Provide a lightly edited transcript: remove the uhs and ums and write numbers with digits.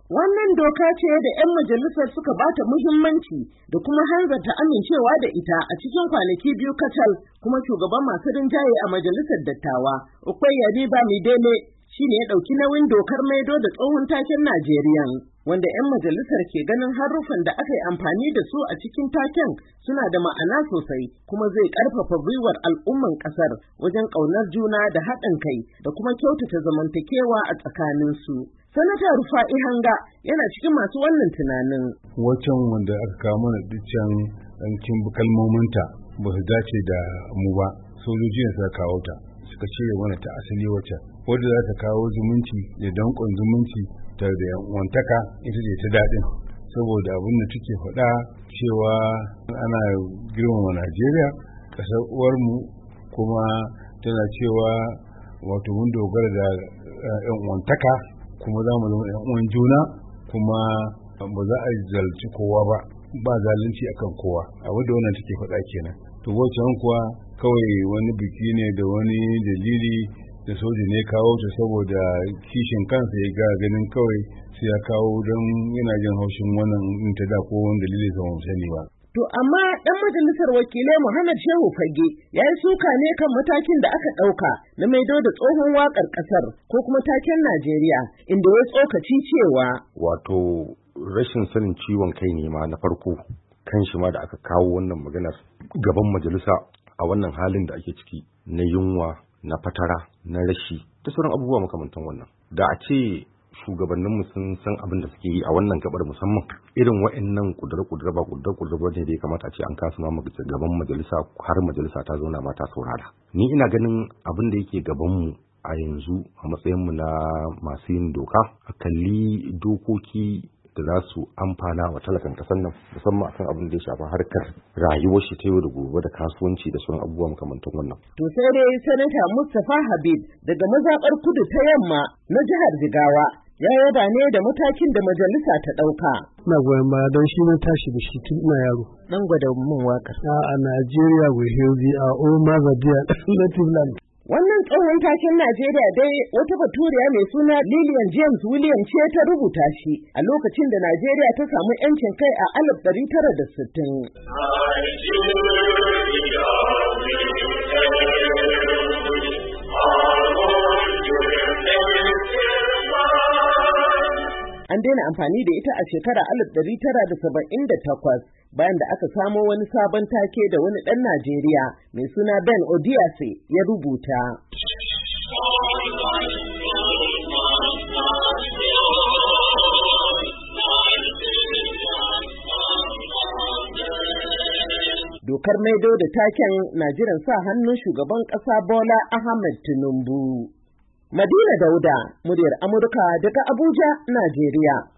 Wannan doka ce da 'yan majalisar suka bata muhimmanci da kuma hanzarta amincewa da ita a cikin kwanaki biyu kacal, kuma shugaban masu rinjaye a majalisar dattawa, Okoyemi Bamidele, shi ne ya ɗauki nauyin dokar maido da tsohon taken Najeriya, wanda 'yan majalisar ke ganin haruffan da aka yi amfani da su a cikin taken suna da ma'ana sosai, kuma zai ƙarfafa gwiwar al'umman ƙasar wajen ƙaunar juna da haɗin kai da kuma kyautata zamantakewa a tsakaninsu. Sanata Rufa'i Hanga yana cikin masu wannan tunanin. Wacan wanda aka kawo mana dukkan ɗankin kalmominta ba su dace da mu ba, sojoji ne suka kawo ta, suka cire mana ta asali wacce wadda za ta kawo zumunci da danƙon zumunci da wantaka ita ce ta daɗin, saboda abin da take faɗa cewa ana girmama Najeriya ƙasar uwarmu, kuma tana cewa wato mun dogara da ƴan wantaka, kuma za mu zama ƴan uwan juna, kuma ba za a zalunci kowa ba zalunci akan kowa, abu da wannan take faɗa kenan. To wancan kuwa kawai wani biki ne da wani dalili da soja ne kawo ta saboda kishin kansa ya ga ganin kawai sai ya kawo don yana jin haushin wannan ta da ko wani dalili sa mun sani ba. To amma ɗan majalisar wakilai Muhammad Shehu Fage ya yi suka ne kan matakin da aka ɗauka na maido da tsohon waƙar ƙasar ko kuma taken Najeriya, inda ya tsokaci cewa wato rashin sanin ciwon kai ne ma na farko kan shi ma da aka kawo wannan maganar gaban majalisa a wannan halin da ake ciki na yunwa, na fatara, na rashi da sauran abubuwa makamantan wannan. Da a ce shugabanninmu sun san abin da suke yi a wannan gabar, musamman irin wa'annan kudura ba kudura ne da ya kamata a ce an kasu ma gaban majalisa har majalisa ta zauna ma ta saurara. Ni ina ganin abin da yake gabanmu a yanzu a matsayinmu na masu yin doka, a kalli dokoki da za su amfana wa talakan kasar nan, musamman akan abin da ya shafa harkar rayuwar shi ta yau da gobe da kasuwanci da sauran abubuwa makamantan wannan. To sai dai Sanata Mustapha Habib daga mazaɓar kudu ta yamma na jihar Jigawa ya yaba ne da matakin da majalisa ta ɗauka. Na goyon baya don shi na tashi da shi tun ina yaro. Dan gwada mun waƙar. A Najeriya we healthy a all mother dear native land. Wannan tsohon taken Najeriya dai wata baturiya mai suna Lillian James William ce ta rubuta shi a lokacin da Najeriya ta samu 'yancin kai a 1960. An daina amfani da ita a shekara 1978 bayan da aka samo wani sabon take da wani ɗan Najeriya mai suna Ben Odiase ya rubuta. Dokar maido da taken na jiran sa hannun shugaban ƙasa Bola Ahmed Tinubu. Madina Dauda, muryar Amurka daga Abuja, Najeriya.